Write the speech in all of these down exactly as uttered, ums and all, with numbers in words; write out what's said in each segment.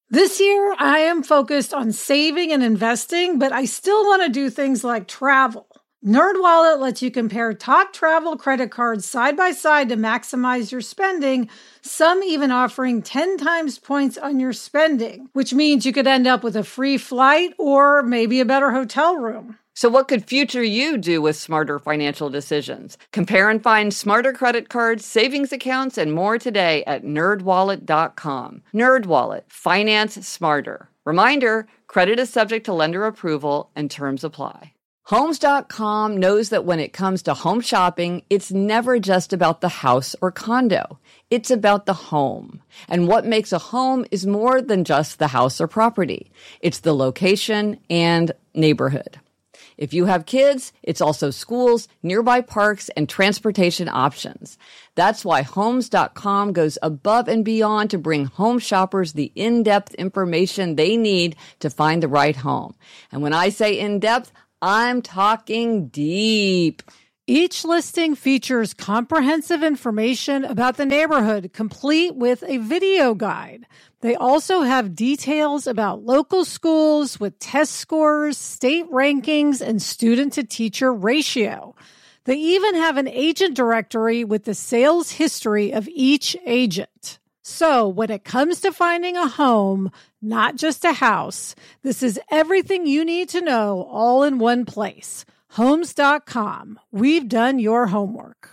This year, I am focused on saving and investing, but I still want to do things like travel. NerdWallet lets you compare top travel credit cards side by side to maximize your spending, some even offering ten times points on your spending, which means you could end up with a free flight or maybe a better hotel room. So what could future you do with smarter financial decisions? Compare and find smarter credit cards, savings accounts, and more today at nerd wallet dot com. NerdWallet. Finance smarter. Reminder, credit is subject to lender approval and terms apply. Homes dot com knows that when it comes to home shopping, it's never just about the house or condo. It's about the home. And what makes a home is more than just the house or property. It's the location and neighborhood. If you have kids, it's also schools, nearby parks, and transportation options. That's why Homes dot com goes above and beyond to bring home shoppers the in-depth information they need to find the right home. And when I say in-depth, I'm talking deep. Each listing features comprehensive information about the neighborhood, complete with a video guide. They also have details about local schools with test scores, state rankings, and student-to-teacher ratio. They even have an agent directory with the sales history of each agent. So when it comes to finding a home, not just a house, this is everything you need to know all in one place. Homes dot com. We've done your homework.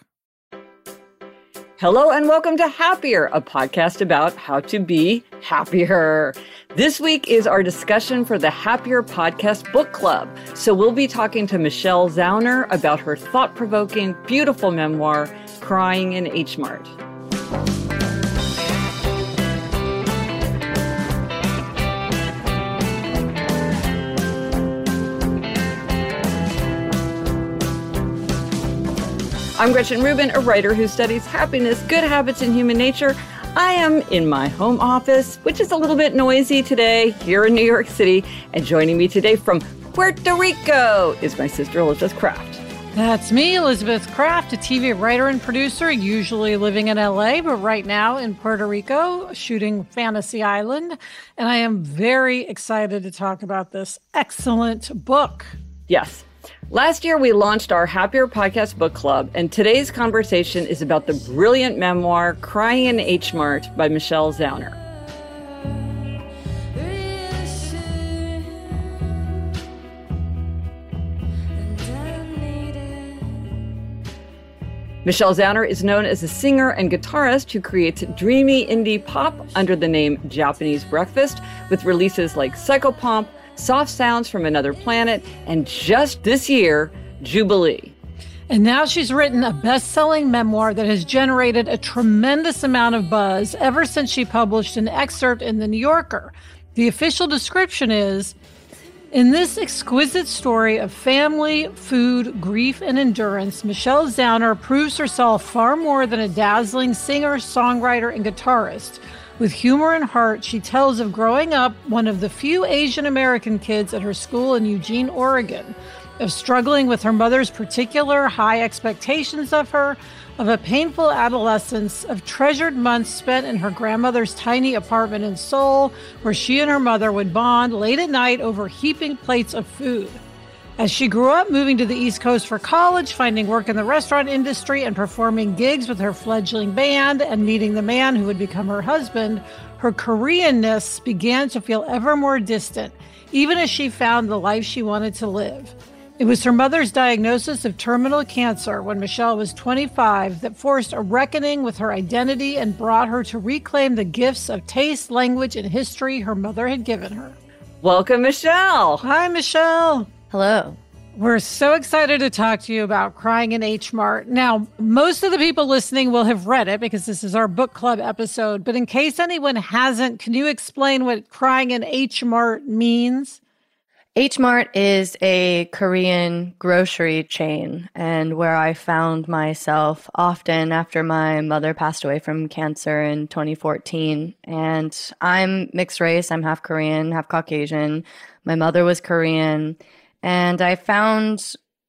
Hello and welcome to Happier, a podcast about how to be happier. This week is our discussion for the Happier Podcast Book Club. So we'll be talking to Michelle Zauner about her thought-provoking, beautiful memoir, Crying in H Mart. I'm Gretchen Rubin, a writer who studies happiness, good habits, and human nature. I am in my home office, which is a little bit noisy today here in New York City. And joining me today from Puerto Rico is my sister, Elizabeth Craft. That's me, Elizabeth Craft, a T V writer and producer, usually living in L A, but right now in Puerto Rico, shooting Fantasy Island. And I am very excited to talk about this excellent book. Yes. Last year, we launched our Happier Podcast Book Club, and today's conversation is about the brilliant memoir, Crying in H Mart by Michelle Zauner. Michelle Zauner is known as a singer and guitarist who creates dreamy indie pop under the name Japanese Breakfast, with releases like Psychopomp, Soft Sounds from Another Planet, and just this year, Jubilee. And now she's written a best-selling memoir that has generated a tremendous amount of buzz ever since she published an excerpt in The New Yorker. The official description is, in this exquisite story of family, food, grief, and endurance, Michelle Zauner proves herself far more than a dazzling singer, songwriter, and guitarist. With humor and heart, she tells of growing up one of the few Asian American kids at her school in Eugene, Oregon, of struggling with her mother's particular high expectations of her, of a painful adolescence, of treasured months spent in her grandmother's tiny apartment in Seoul, where she and her mother would bond late at night over heaping plates of food. As she grew up, moving to the East Coast for college, finding work in the restaurant industry, and performing gigs with her fledgling band, and meeting the man who would become her husband, her Koreanness began to feel ever more distant, even as she found the life she wanted to live. It was her mother's diagnosis of terminal cancer when Michelle was twenty-five that forced a reckoning with her identity and brought her to reclaim the gifts of taste, language, and history her mother had given her. Welcome, Michelle. Hi, Michelle. Hello. We're so excited to talk to you about Crying in H Mart. Now, most of the people listening will have read it because this is our book club episode. But in case anyone hasn't, can you explain what Crying in H Mart means? H Mart is a Korean grocery chain, and where I found myself often after my mother passed away from cancer in twenty fourteen. And I'm mixed race. I'm half Korean, half Caucasian. My mother was Korean. And I found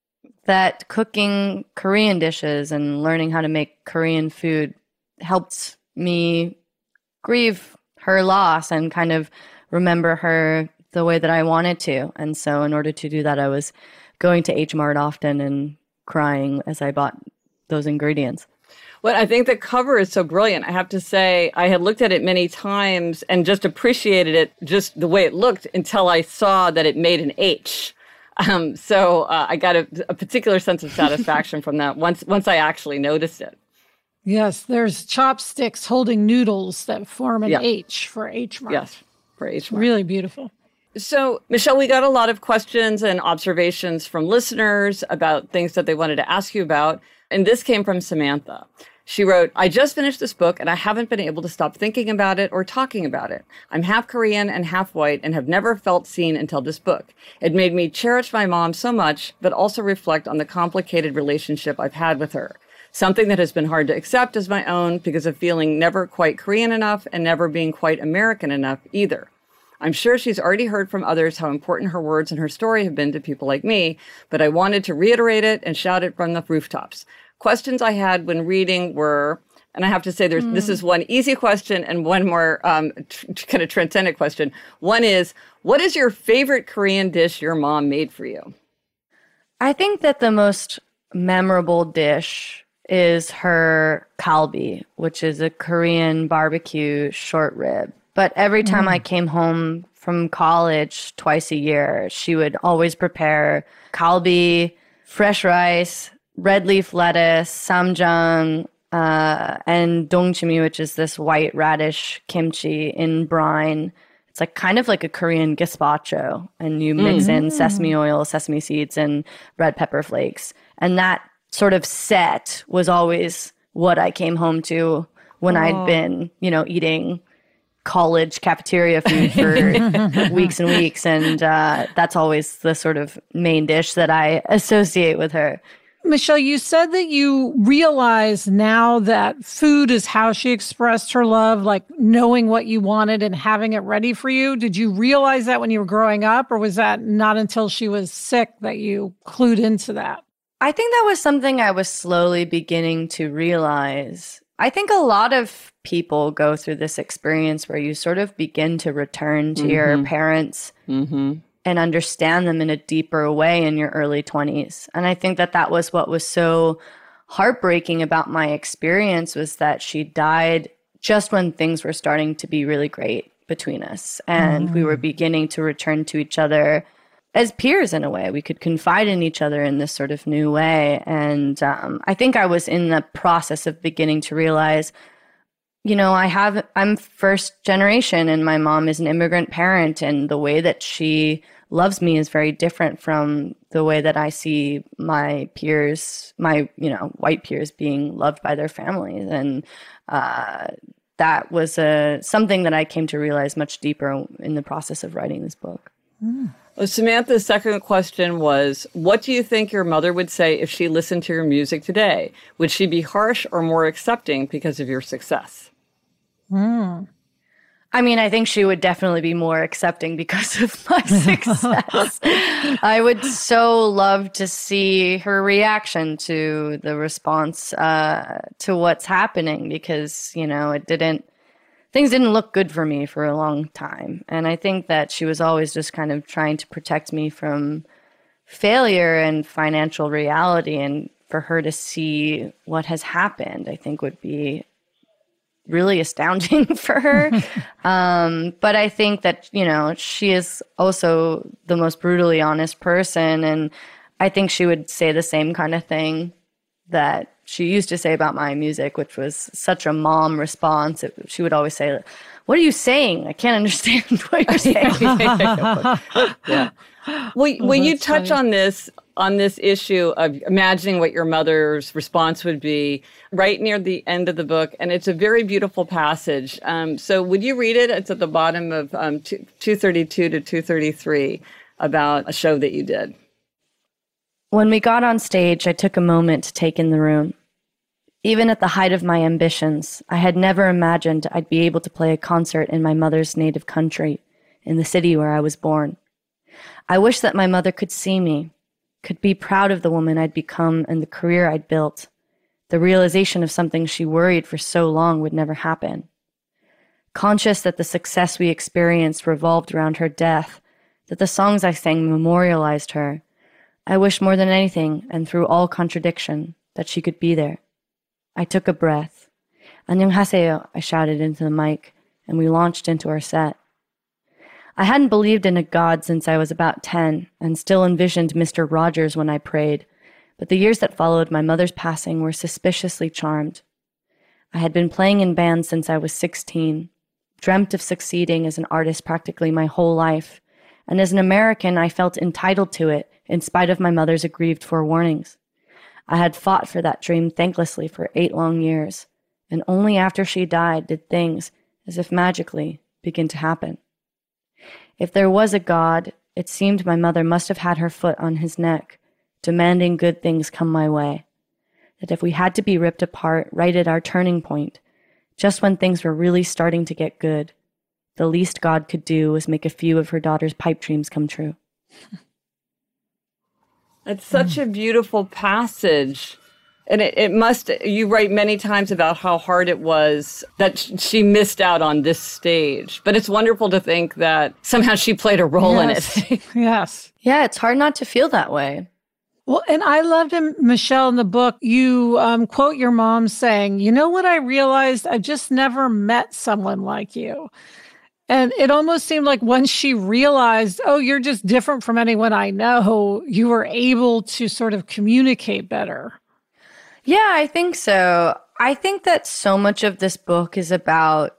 that cooking Korean dishes and learning how to make Korean food helped me grieve her loss and kind of remember her the way that I wanted to. And so in order to do that, I was going to H Mart often and crying as I bought those ingredients. Well, I think the cover is so brilliant. I have to say, I had looked at it many times and just appreciated it, just the way it looked, until I saw that it made an H. Um, so uh, I got a, a particular sense of satisfaction from that once once I actually noticed it. Yes, there's chopsticks holding noodles that form an Yeah. H for H Mart. Yes, for H Mart. Really beautiful. So, Michelle, we got a lot of questions and observations from listeners about things that they wanted to ask you about. And this came from Samantha. She wrote, I just finished this book and I haven't been able to stop thinking about it or talking about it. I'm half Korean and half white and have never felt seen until this book. It made me cherish my mom so much, but also reflect on the complicated relationship I've had with her. Something that has been hard to accept as my own because of feeling never quite Korean enough and never being quite American enough either. I'm sure she's already heard from others how important her words and her story have been to people like me, but I wanted to reiterate it and shout it from the rooftops. Questions I had when reading were, and I have to say there's mm. this is one easy question and one more um, t- kind of transcendent question. One is, what is your favorite Korean dish your mom made for you? I think that the most memorable dish is her kalbi, which is a Korean barbecue short rib. But every time mm. I came home from college twice a year, she would always prepare kalbi, fresh rice, red leaf lettuce, samjang, uh, and dongchimi, which is this white radish kimchi in brine. It's like kind of like a Korean gazpacho, and you mix mm. in sesame oil, sesame seeds, and red pepper flakes. And that sort of set was always what I came home to when oh. I'd been, you know, eating college cafeteria food for weeks and weeks. And uh, that's always the sort of main dish that I associate with her. Michelle, you said that you realize now that food is how she expressed her love, like knowing what you wanted and having it ready for you. Did you realize that when you were growing up, or was that not until she was sick that you clued into that? I think that was something I was slowly beginning to realize. I think a lot of people go through this experience where you sort of begin to return to mm-hmm. your parents mm-hmm. and understand them in a deeper way in your early twenties. And I think that that was what was so heartbreaking about my experience, was that she died just when things were starting to be really great between us. And mm. we were beginning to return to each other as peers in a way. We could confide in each other in this sort of new way. And um, I think I was in the process of beginning to realize, you know, I have, I'm first generation and my mom is an immigrant parent, and the way that she loves me is very different from the way that I see my peers, my, you know, white peers being loved by their families. And uh, that was a, something that I came to realize much deeper in the process of writing this book. Mm. Well, Samantha's second question was, what do you think your mother would say if she listened to your music today? Would she be harsh or more accepting because of your success? Mm. I mean, I think she would definitely be more accepting because of my success. I would so love to see her reaction to the response uh, to what's happening, because, you know, it didn't, things didn't look good for me for a long time. And I think that she was always just kind of trying to protect me from failure and financial reality. And for her to see what has happened, I think would be really astounding for her. um, but I think that, you know, she is also the most brutally honest person. And I think she would say the same kind of thing that she used to say about my music, which was such a mom response. It, she would always say, what are you saying? I can't understand what you're saying. yeah. Well, oh, when you touch funny. on this, on this issue of imagining what your mother's response would be right near the end of the book, and it's a very beautiful passage. Um, so would you read it? It's at the bottom of um, two thirty-two to two thirty-three about a show that you did. When we got on stage, I took a moment to take in the room. Even at the height of my ambitions, I had never imagined I'd be able to play a concert in my mother's native country, in the city where I was born. I wish that my mother could see me, could be proud of the woman I'd become and the career I'd built. The realization of something she worried for so long would never happen. conscious that the success we experienced revolved around her death, that the songs I sang memorialized her. I wished more than anything, and through all contradiction, that she could be there. I took a breath. "안녕하세요," I shouted into the mic, and we launched into our set. I hadn't believed in a God since I was about ten, and still envisioned Mister Rogers when I prayed, but the years that followed my mother's passing were suspiciously charmed. I had been playing in bands since I was sixteen, dreamt of succeeding as an artist practically my whole life, and as an American I felt entitled to it in spite of my mother's aggrieved forewarnings. I had fought for that dream thanklessly for eight long years, and only after she died did things, as if magically, begin to happen. If there was a God, it seemed my mother must have had her foot on his neck, demanding good things come my way. That if we had to be ripped apart right at our turning point, just when things were really starting to get good, the least God could do was make a few of her daughter's pipe dreams come true. It's such a beautiful passage. And it, it must, you write many times about how hard it was that she missed out on this stage. But it's wonderful to think that somehow she played a role yes. in it. Yes. Yeah, it's hard not to feel that way. Well, and I loved him, Michelle, in the book, you um, quote your mom saying, "You know what I realized? I've just never met someone like you." And it almost seemed like once she realized, oh, you're just different from anyone I know, you were able to sort of communicate better. Yeah, I think so. I think that so much of this book is about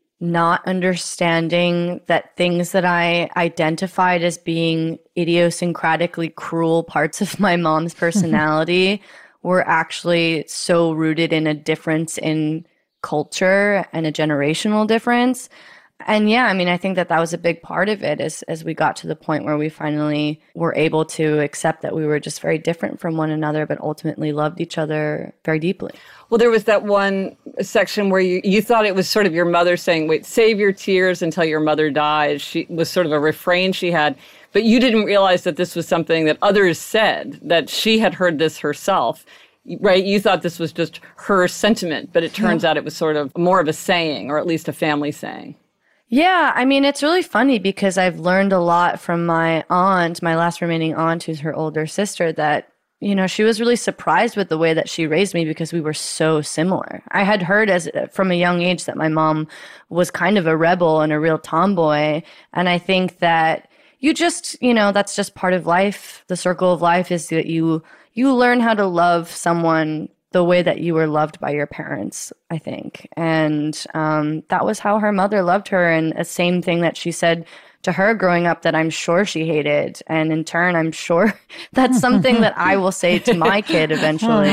not understanding that things that I identified as being idiosyncratically cruel parts of my mom's personality were actually so rooted in a difference in culture and a generational difference. And yeah, I mean, I think that that was a big part of it as, as we got to the point where we finally were able to accept that we were just very different from one another, but ultimately loved each other very deeply. Well, there was that one section where you, you thought it was sort of your mother saying, wait, save your tears until your mother dies. She was sort of a refrain she had, but you didn't realize that this was something that others said, that she had heard this herself. Right? You thought this was just her sentiment, but it turns yeah. out it was sort of more of a saying, or at least a family saying. Yeah, I mean, it's really funny because I've learned a lot from my aunt, my last remaining aunt, who's her older sister, that, you know, she was really surprised with the way that she raised me because we were so similar. I had heard as from a young age that my mom was kind of a rebel and a real tomboy. And I think that you just, you know, that's just part of life. The circle of life is that you you learn how to love someone the way that you were loved by your parents, I think. And um, that was how her mother loved her. And the same thing that she said to her growing up that I'm sure she hated. And in turn, I'm sure that's something that I will say to my kid eventually,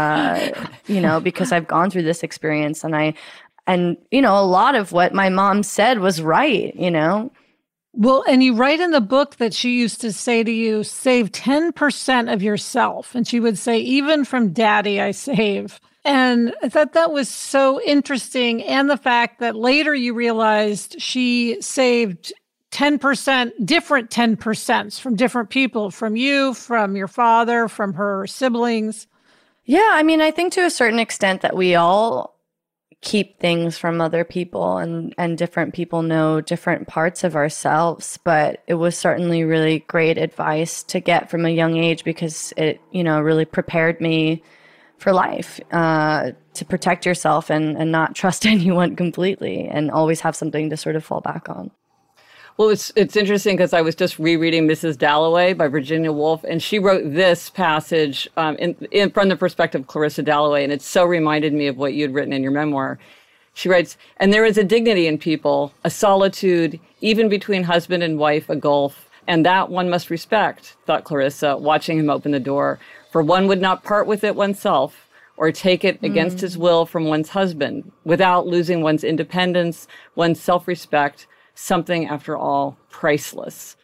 uh, you know, because I've gone through this experience. And I, and, you know, a lot of what my mom said was right, you know. Well, and you write in the book that she used to say to you, save ten percent of yourself. And she would say, even from daddy, I save. And I thought that was so interesting. And the fact that later you realized she saved ten percent, different ten percents from different people, from you, from your father, from her siblings. Yeah, I mean, I think to a certain extent that we all keep things from other people, and, and different people know different parts of ourselves. But it was certainly really great advice to get from a young age because it, you know, really prepared me for life, uh, to protect yourself and, and not trust anyone completely and always have something to sort of fall back on. Well, it's it's interesting because I was just rereading Missus Dalloway by Virginia Woolf, and she wrote this passage um, in, in from the perspective of Clarissa Dalloway, and it so reminded me of what you'd written in your memoir. She writes, "And there is a dignity in people, a solitude, even between husband and wife, a gulf, and that one must respect," thought Clarissa, watching him open the door, "for one would not part with it oneself, or take it mm. against his will from one's husband, without losing one's independence, one's self-respect, something, after all, priceless."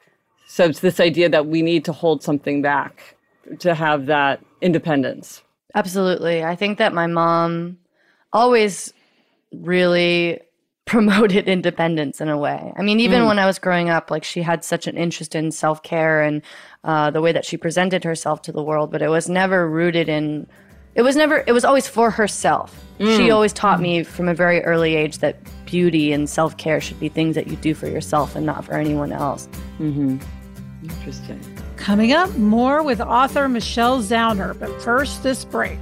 So it's this idea that we need to hold something back to have that independence. Absolutely. I think that my mom always really promoted independence in a way. I mean, even mm. when I was growing up, like she had such an interest in self-care and uh, the way that she presented herself to the world, but it was never rooted in it was never, it was always for herself. Mm. She always taught me from a very early age that beauty and self-care should be things that you do for yourself and not for anyone else. Mm-hmm. Interesting. Coming up, more with author Michelle Zauner, but first, this break.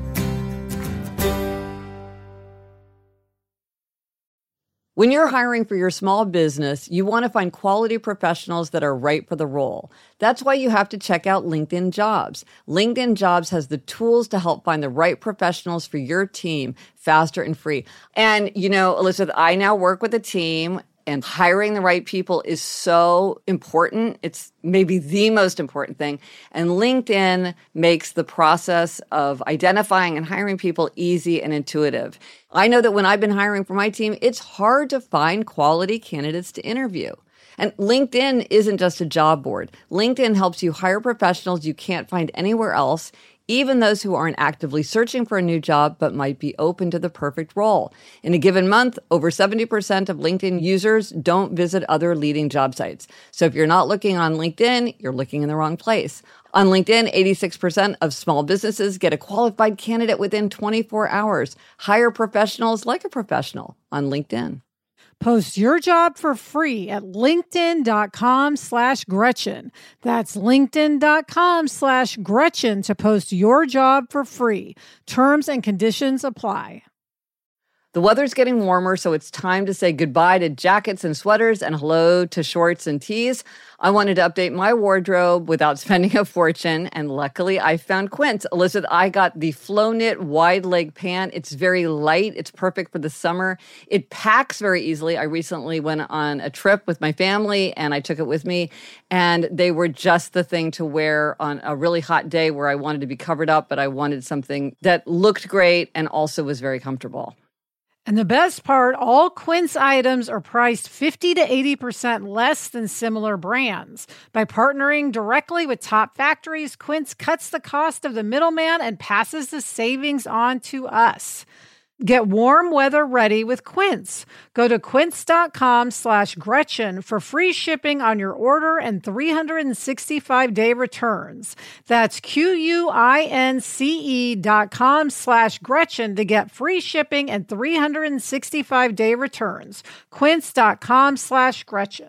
When you're hiring for your small business, you want to find quality professionals that are right for the role. That's why you have to check out LinkedIn Jobs. LinkedIn Jobs has the tools to help find the right professionals for your team faster and free. And, you know, Elizabeth, I now work with a team, and hiring the right people is so important. It's maybe the most important thing. And LinkedIn makes the process of identifying and hiring people easy and intuitive. I know that when I've been hiring for my team, it's hard to find quality candidates to interview. And LinkedIn isn't just a job board. LinkedIn helps you hire professionals you can't find anywhere else, even those who aren't actively searching for a new job but might be open to the perfect role. In a given month, over seventy percent of LinkedIn users don't visit other leading job sites. So if you're not looking on LinkedIn, you're looking in the wrong place. On LinkedIn, eighty-six percent of small businesses get a qualified candidate within twenty-four hours. Hire professionals like a professional on LinkedIn. Post your job for free at linkedin.com slash Gretchen. That's linkedin.com slash Gretchen to post your job for free. Terms and conditions apply. The weather's getting warmer, so it's time to say goodbye to jackets and sweaters and hello to shorts and tees. I wanted to update my wardrobe without spending a fortune, and luckily I found Quince. Elizabeth, I got the Flow Knit wide leg pant. It's very light. It's perfect for the summer. It packs very easily. I recently went on a trip with my family, and I took it with me, and they were just the thing to wear on a really hot day where I wanted to be covered up, but I wanted something that looked great and also was very comfortable. And the best part, all Quince items are priced fifty to eighty percent less than similar brands. By partnering directly with top factories, Quince cuts the cost of the middleman and passes the savings on to us. Get warm weather ready with Quince. Go to quince.com slash Gretchen for free shipping on your order and three hundred sixty-five day returns. That's Q-U-I-N-C-E dot com slash Gretchen to get free shipping and three hundred sixty-five day returns. Quince.com slash Gretchen.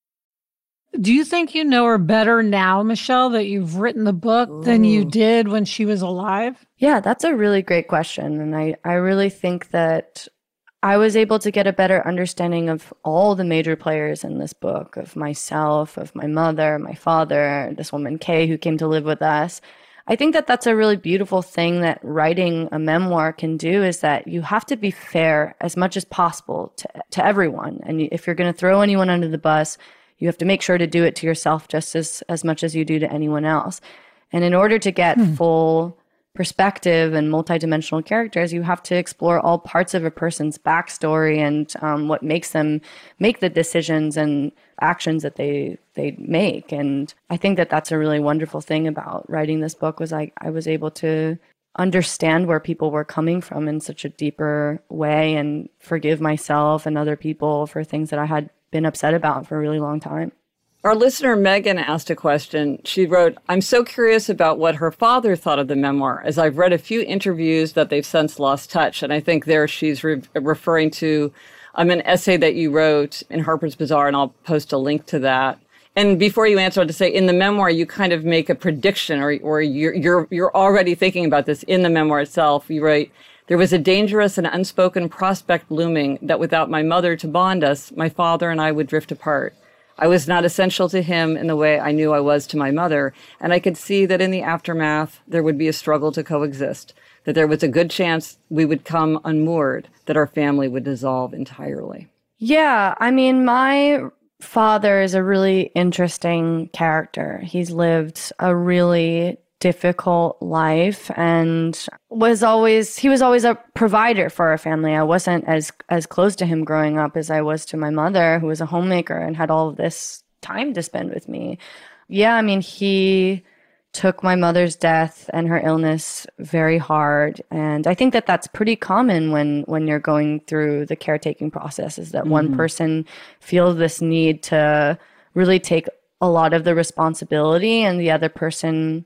Do you think you know her better now, Michelle, that you've written the book Ooh. than you did when she was alive? Yeah, that's a really great question. And I, I really think that I was able to get a better understanding of all the major players in this book, of myself, of my mother, my father, this woman, Kay, who came to live with us. I think that that's a really beautiful thing that writing a memoir can do, is that you have to be fair as much as possible to, to everyone. And if you're going to throw anyone under the bus, you have to make sure to do it to yourself just as, as much as you do to anyone else. And in order to get hmm. full perspective and multidimensional characters, you have to explore all parts of a person's backstory and um, what makes them make the decisions and actions that they they make. And I think that that's a really wonderful thing about writing this book, was I, I was able to understand where people were coming from in such a deeper way and forgive myself and other people for things that I had been upset about for a really long time. Our listener, Megan, asked a question. She wrote, I'm so curious about what her father thought of the memoir, as I've read a few interviews that they've since lost touch. And I think there she's re- referring to um, an essay that you wrote in Harper's Bazaar, and I'll post a link to that. And before you answer, I'll just say, in the memoir, you kind of make a prediction, or, or you're, you're, you're already thinking about this in the memoir itself. You write, there was a dangerous and unspoken prospect looming that without my mother to bond us, my father and I would drift apart. I was not essential to him in the way I knew I was to my mother, and I could see that in the aftermath, there would be a struggle to coexist, that there was a good chance we would come unmoored, that our family would dissolve entirely. Yeah, I mean, my father is a really interesting character. He's lived a really difficult life and was always he was always a provider for our family. I wasn't as as close to him growing up as I was to my mother, who was a homemaker and had all of this time to spend with me. Yeah, I mean, he took my mother's death and her illness very hard, and I think that that's pretty common when when you're going through the caretaking process, is that mm-hmm. one person feels this need to really take a lot of the responsibility, and the other person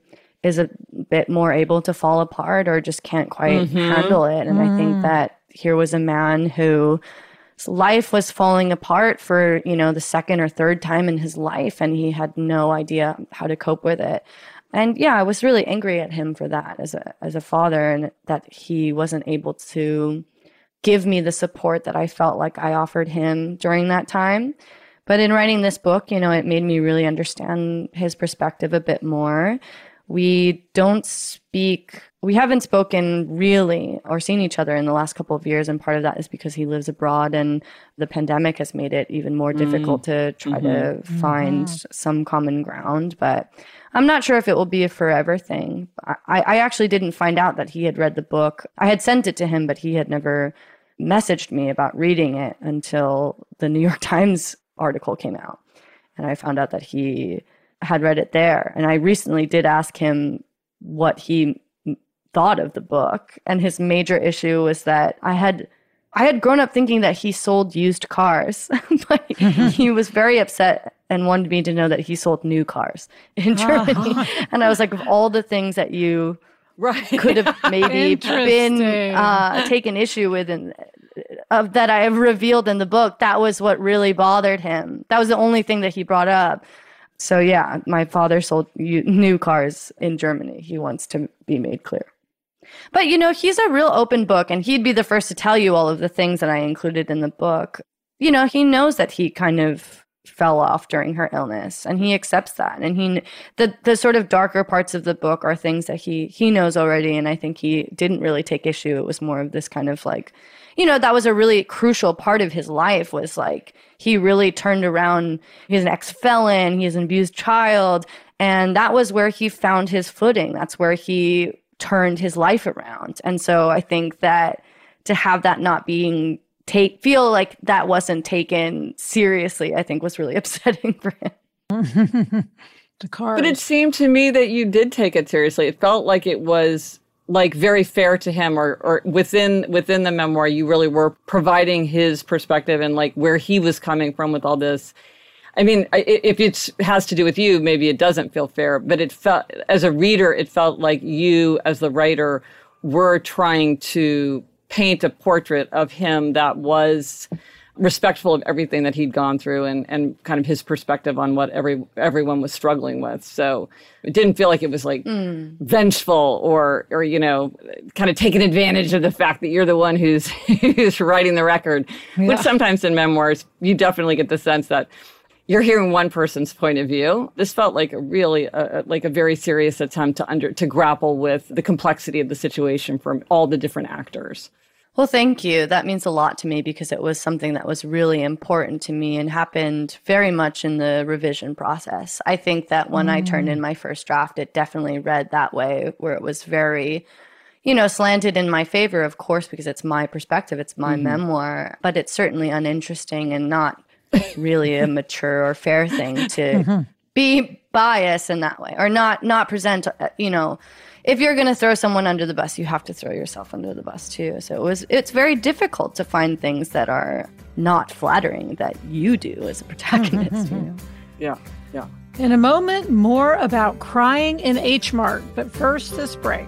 is a bit more able to fall apart or just can't quite mm-hmm. handle it. And mm. I think that here was a man whose life was falling apart for, you know, the second or third time in his life, and he had no idea how to cope with it. And yeah, I was really angry at him for that as a as a father, and that he wasn't able to give me the support that I felt like I offered him during that time. But in writing this book, you know, it made me really understand his perspective a bit more. We don't speak, we haven't spoken really or seen each other in the last couple of years. And part of that is because he lives abroad, and the pandemic has made it even more difficult mm. to try mm-hmm. to find mm-hmm. some common ground. But I'm not sure if it will be a forever thing. I, I actually didn't find out that he had read the book. I had sent it to him, but he had never messaged me about reading it until the New York Times article came out. And I found out that he had read it there. And I recently did ask him what he thought of the book. And his major issue was that I had I had grown up thinking that he sold used cars, but he was very upset and wanted me to know that he sold new cars in Germany. And I was like, of all the things that you right. could have maybe been uh, taken issue with and uh, that I have revealed in the book, that was what really bothered him. That was the only thing that he brought up. So yeah, my father sold new cars in Germany. He wants to be made clear. But, you know, he's a real open book, and he'd be the first to tell you all of the things that I included in the book. You know, he knows that he kind of fell off during her illness, and he accepts that. And he, the the sort of darker parts of the book are things that he he knows already, and I think he didn't really take issue. It was more of this kind of like, you know, that was a really crucial part of his life, was like he really turned around. He's an ex-felon, he's an abused child, and that was where he found his footing. That's where he turned his life around. And so I think that to have that not being take feel like that wasn't taken seriously, I think was really upsetting for him. The cars. But it seemed to me that you did take it seriously. It felt like it was like very fair to him, or or within within the memoir, you really were providing his perspective and like where he was coming from with all this. I mean, if it has to do with you, maybe it doesn't feel fair, but it felt, as a reader, it felt like you, as the writer, were trying to paint a portrait of him that was respectful of everything that he'd gone through, and, and kind of his perspective on what every everyone was struggling with. So it didn't feel like it was like mm. vengeful or, or, you know, kind of taking advantage of the fact that you're the one who's, who's writing the record, yeah. which sometimes in memoirs, you definitely get the sense that you're hearing one person's point of view. This felt like a really, uh, like a very serious attempt to under to grapple with the complexity of the situation from all the different actors. Well, thank you. That means a lot to me, because it was something that was really important to me and happened very much in the revision process. I think that when mm. I turned in my first draft, it definitely read that way, where it was very, you know, slanted in my favor, of course, because it's my perspective, it's my mm. memoir, but it's certainly uninteresting and not really a mature or fair thing to mm-hmm. be biased in that way, or not not present, you know, if you're going to throw someone under the bus, you have to throw yourself under the bus too. So it was it's very difficult to find things that are not flattering that you do as a protagonist. Mm-hmm. You know? Yeah, yeah. In a moment, more about crying in H Mart, but first, this break.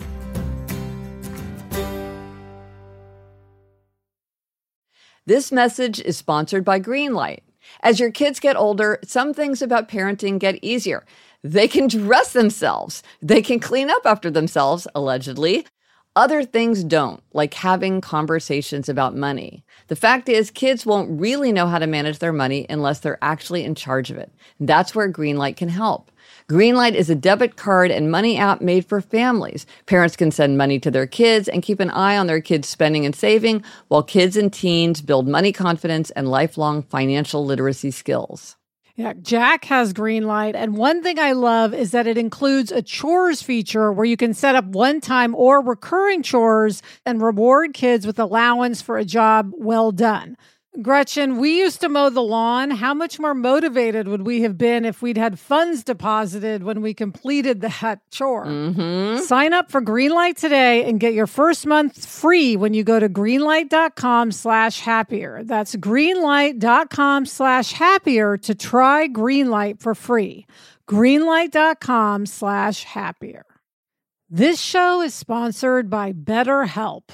This message is sponsored by Greenlight. As your kids get older, some things about parenting get easier. They can dress themselves. They can clean up after themselves, allegedly. Other things don't, like having conversations about money. The fact is, kids won't really know how to manage their money unless they're actually in charge of it. That's where Greenlight can help. Greenlight is a debit card and money app made for families. Parents can send money to their kids and keep an eye on their kids' spending and saving, while kids and teens build money confidence and lifelong financial literacy skills. Yeah, Jack has Greenlight, and one thing I love is that it includes a chores feature where you can set up one-time or recurring chores and reward kids with allowance for a job well done. Gretchen, we used to mow the lawn. How much more motivated would we have been if we'd had funds deposited when we completed that chore? Mm-hmm. Sign up for Greenlight today and get your first month free when you go to greenlight.com slash happier. That's greenlight.com slash happier to try Greenlight for free. Greenlight.com slash happier. This show is sponsored by BetterHelp.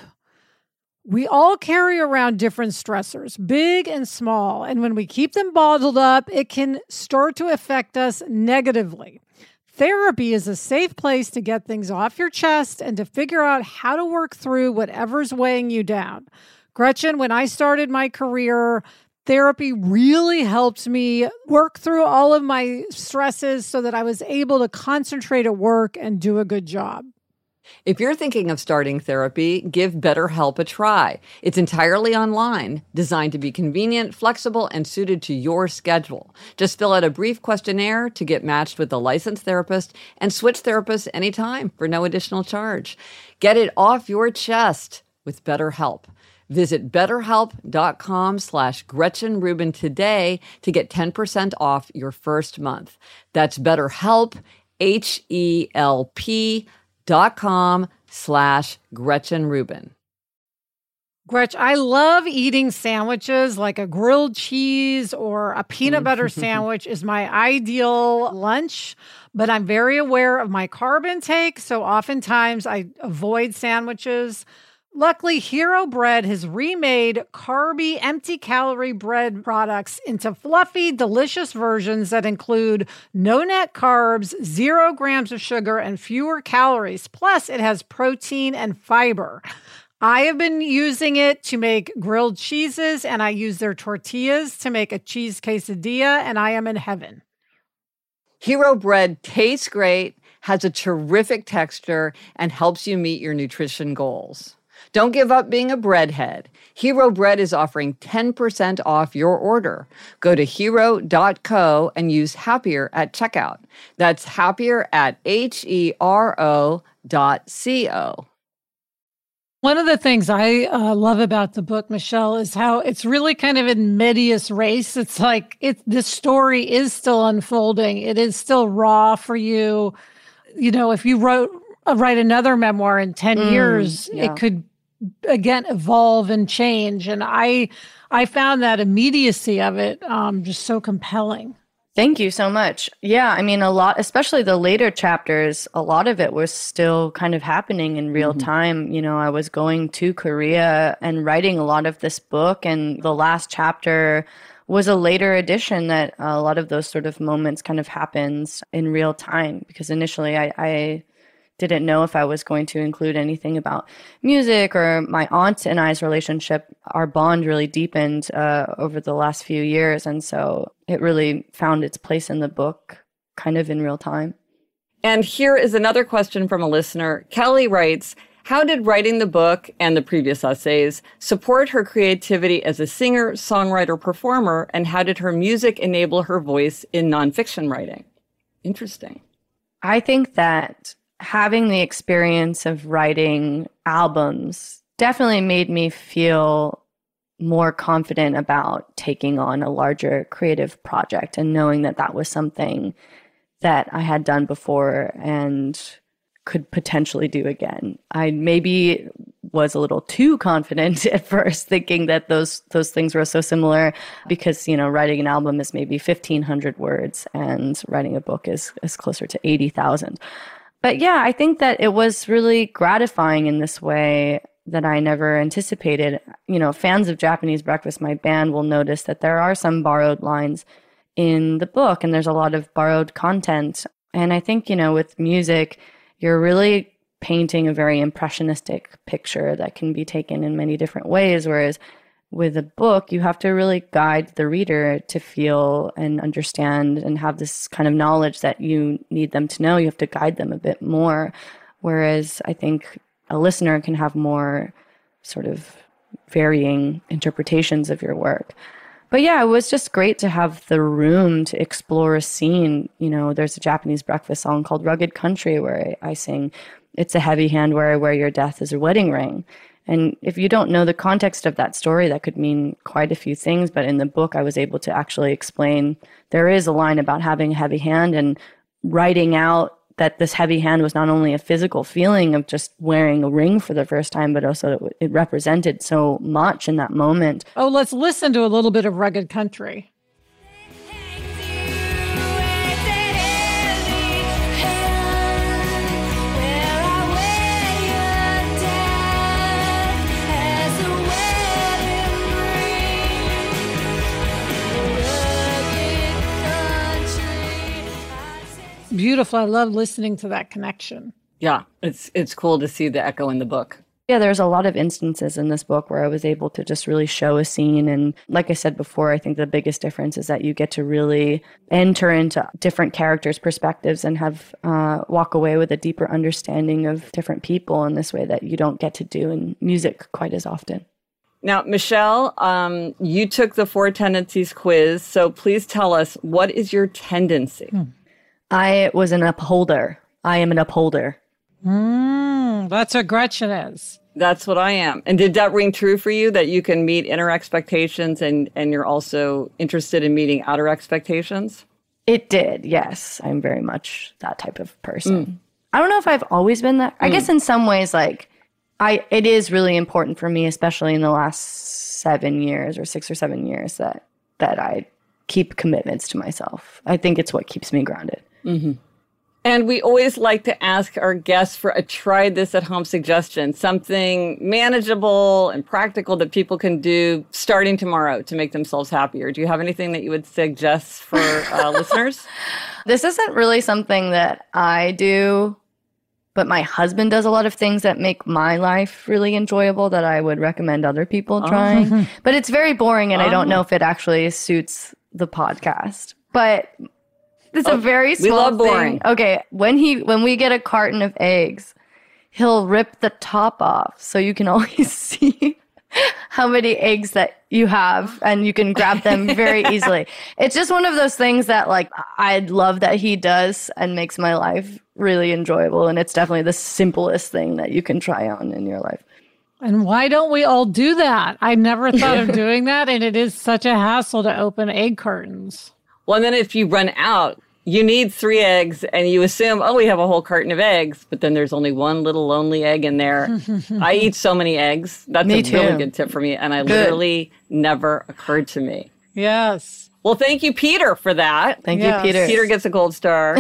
We all carry around different stressors, big and small, and when we keep them bottled up, it can start to affect us negatively. Therapy is a safe place to get things off your chest and to figure out how to work through whatever's weighing you down. Gretchen, when I started my career, therapy really helped me work through all of my stresses so that I was able to concentrate at work and do a good job. If you're thinking of starting therapy, give BetterHelp a try. It's entirely online, designed to be convenient, flexible, and suited to your schedule. Just fill out a brief questionnaire to get matched with a licensed therapist and switch therapists anytime for no additional charge. Get it off your chest with BetterHelp. Visit betterhelp.com slash Gretchen Rubin today to get ten percent off your first month. That's BetterHelp, H E L P dot com slash Gretchen Rubin. Gretch, I love eating sandwiches, like a grilled cheese or a peanut butter sandwich is my ideal lunch, but I'm very aware of my carb intake, so oftentimes I avoid sandwiches. Luckily, Hero Bread has remade carby, empty-calorie bread products into fluffy, delicious versions that include no net carbs, zero grams of sugar, and fewer calories. Plus, it has protein and fiber. I have been using it to make grilled cheeses, and I use their tortillas to make a cheese quesadilla, and I am in heaven. Hero Bread tastes great, has a terrific texture, and helps you meet your nutrition goals. Don't give up being a breadhead. Hero Bread is offering ten percent off your order. Go to hero dot co and use Happier at checkout. That's Happier at H E R O dot C O. One of the things I uh, love about the book, Michelle, is how it's really kind of in medias res. It's like it, this story is still unfolding. It is still raw for you. You know, if you wrote uh, write another memoir in ten mm, years, yeah. it could again evolve and change. And I I found that immediacy of it um, just so compelling. Thank you so much. Yeah, I mean, a lot, especially the later chapters, a lot of it was still kind of happening in real mm-hmm. time. You know, I was going to Korea and writing a lot of this book, and the last chapter was a later edition that a lot of those sort of moments kind of happens in real time, because initially I, I didn't know if I was going to include anything about music or my aunt and I's relationship. Our bond really deepened uh, over the last few years. And so it really found its place in the book kind of in real time. And here is another question from a listener. Kelly writes, how did writing the book and the previous essays support her creativity as a singer, songwriter, performer? And how did her music enable her voice in nonfiction writing? Interesting. I think that having the experience of writing albums definitely made me feel more confident about taking on a larger creative project and knowing that that was something that I had done before and could potentially do again. I maybe was a little too confident at first, thinking that those those things were so similar, because, you know, writing an album is maybe fifteen hundred words and writing a book is, is closer to eighty thousand. But yeah, I think that it was really gratifying in this way that I never anticipated. You know, fans of Japanese Breakfast, my band, will notice that there are some borrowed lines in the book, and there's a lot of borrowed content. And I think, you know, with music, you're really painting a very impressionistic picture that can be taken in many different ways, whereas with a book, you have to really guide the reader to feel and understand and have this kind of knowledge that you need them to know. You have to guide them a bit more. Whereas I think a listener can have more sort of varying interpretations of your work. But yeah, it was just great to have the room to explore a scene. You know, there's a Japanese Breakfast song called Rugged Country where I, I sing, "It's a heavy hand where I wear your death as a wedding ring." And if you don't know the context of that story, that could mean quite a few things. But in the book, I was able to actually explain there is a line about having a heavy hand and writing out that this heavy hand was not only a physical feeling of just wearing a ring for the first time, but also it represented so much in that moment. Oh, let's listen to a little bit of Rugged Country. Beautiful. I love listening to that connection. Yeah, it's it's cool to see the echo in the book. Yeah, there's a lot of instances in this book where I was able to just really show a scene. And like I said before, I think the biggest difference is that you get to really enter into different characters' perspectives and have uh, walk away with a deeper understanding of different people in this way that you don't get to do in music quite as often. Now, Michelle, um, you took the Four Tendencies quiz, so please tell us, what is your tendency? Hmm. I was an upholder. I am an upholder. Mm, that's what Gretchen is. That's what I am. And did that ring true for you, that you can meet inner expectations and, and you're also interested in meeting outer expectations? It did, yes. I'm very much that type of person. Mm. I don't know if I've always been that. I mm. guess in some ways, like, I it is really important for me, especially in the last seven years or six or seven years, that that I keep commitments to myself. I think it's what keeps me grounded. Mm-hmm. And we always like to ask our guests for a try this at home suggestion, something manageable and practical that people can do starting tomorrow to make themselves happier. Do you have anything that you would suggest for uh, listeners? This isn't really something that I do, but my husband does a lot of things that make my life really enjoyable that I would recommend other people trying. Oh. But it's very boring, and oh. I don't know if it actually suits the podcast. But it's oh, a very small we love boring. thing. Okay, when he when we get a carton of eggs, he'll rip the top off so you can always see how many eggs that you have, and you can grab them very easily. It's just one of those things that, like, I love that he does and makes my life really enjoyable, and it's definitely the simplest thing that you can try on in your life. And why don't we all do that? I never thought of doing that, and it is such a hassle to open egg cartons. Well, and then if you run out, you need three eggs, and you assume, oh, we have a whole carton of eggs, but then there's only one little lonely egg in there. I eat so many eggs. That's me a too. really good tip for me, and I good. literally never occurred to me. Yes. Well, thank you, Peter, for that. Thank yes. you, Peter. Peter gets a gold star.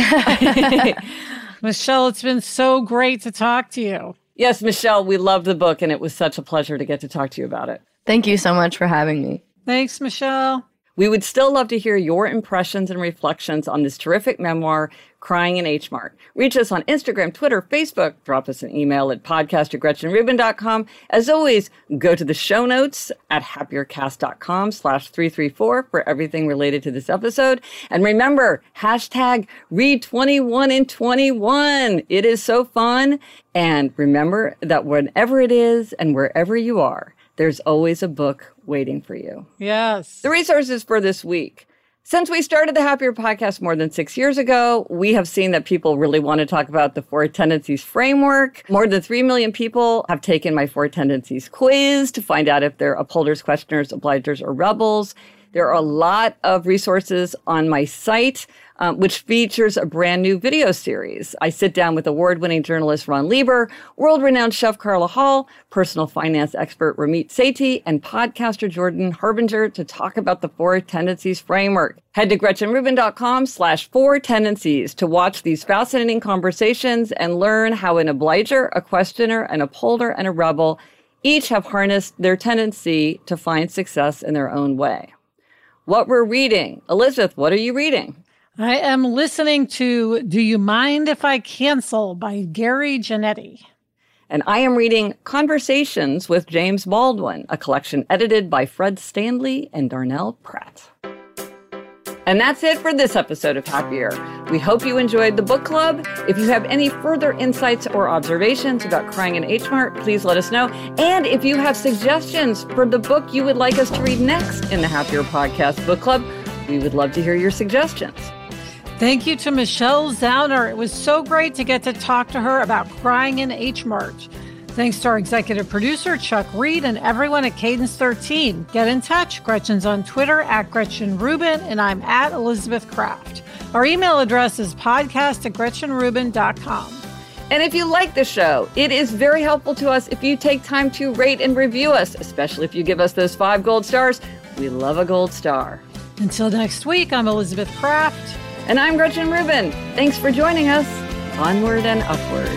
Michelle, it's been so great to talk to you. Yes, Michelle, we loved the book, and it was such a pleasure to get to talk to you about it. Thank you so much for having me. Thanks, Michelle. We would still love to hear your impressions and reflections on this terrific memoir, Crying in H Mart. Reach us on Instagram, Twitter, Facebook. Drop us an email at podcast at gretchen rubin dot com. As always, go to the show notes at happiercast.com slash 334 for everything related to this episode. And remember, hashtag read twenty-one in twenty-one. It is so fun. And remember that whenever it is and wherever you are, there's always a book waiting for you. Yes. The resources for this week. Since we started the Happier Podcast more than six years ago, we have seen that people really want to talk about the Four Tendencies framework. More than three million people have taken my Four Tendencies quiz to find out if they're upholders, questioners, obligers, or rebels. There are a lot of resources on my site, um, which features a brand new video series. I sit down with award-winning journalist Ron Lieber, world-renowned chef Carla Hall, personal finance expert Ramit Sethi, and podcaster Jordan Harbinger to talk about the Four Tendencies framework. Head to gretchen rubin dot com slash four tendencies to watch these fascinating conversations and learn how an obliger, a questioner, an upholder, and a rebel each have harnessed their tendency to find success in their own way. What we're reading. Elizabeth, what are you reading? I am listening to Do You Mind If I Cancel by Gary Janetti. And I am reading Conversations with James Baldwin, a collection edited by Fred Stanley and Darnell Pratt. And that's it for this episode of Happier. We hope you enjoyed the book club. If you have any further insights or observations about Crying in H Mart, please let us know. And if you have suggestions for the book you would like us to read next in the Happier Podcast Book Club, we would love to hear your suggestions. Thank you to Michelle Zauner. It was so great to get to talk to her about Crying in H Mart. Thanks to our executive producer, Chuck Reed, and everyone at Cadence thirteen. Get in touch. Gretchen's on Twitter at Gretchen Rubin, and I'm at Elizabeth Kraft. Our email address is podcast at gretchen rubin dot com. And if you like the show, it is very helpful to us if you take time to rate and review us, especially if you give us those five gold stars. We love a gold star. Until next week, I'm Elizabeth Kraft. And I'm Gretchen Rubin. Thanks for joining us. Onward and upward.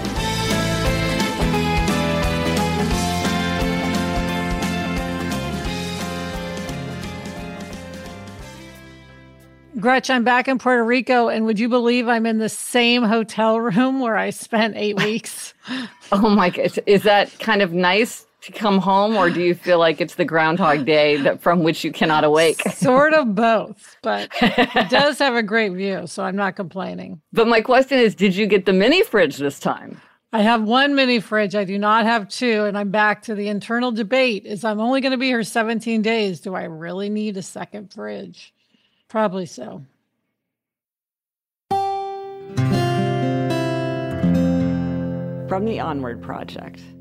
Gretchen, I'm back in Puerto Rico, and would you believe I'm in the same hotel room where I spent eight weeks? Oh my God. Is that kind of nice to come home, or do you feel like it's the Groundhog Day that from which you cannot awake? Sort of both, but it does have a great view, so I'm not complaining. But my question is, did you get the mini fridge this time? I have one mini fridge. I do not have two, and I'm back to the internal debate. Is I'm only going to be here seventeen days. Do I really need a second fridge? Probably so. From the Onward Project.